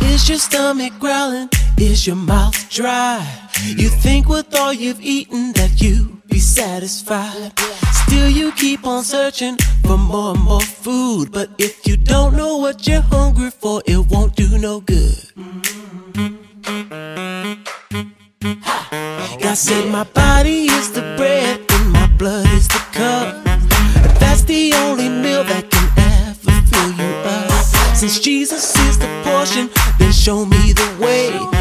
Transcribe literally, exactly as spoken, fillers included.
Is your stomach growling? Is your mouth dry? You think with all you've eaten that you be satisfied. Still you keep on searching for more and more food. But if you don't know what you're hungry for, it won't do no good. God said my body is the bread and my blood is the cup. That's the only meal that can ever fill you up. Since Jesus is the portion, then show me the way.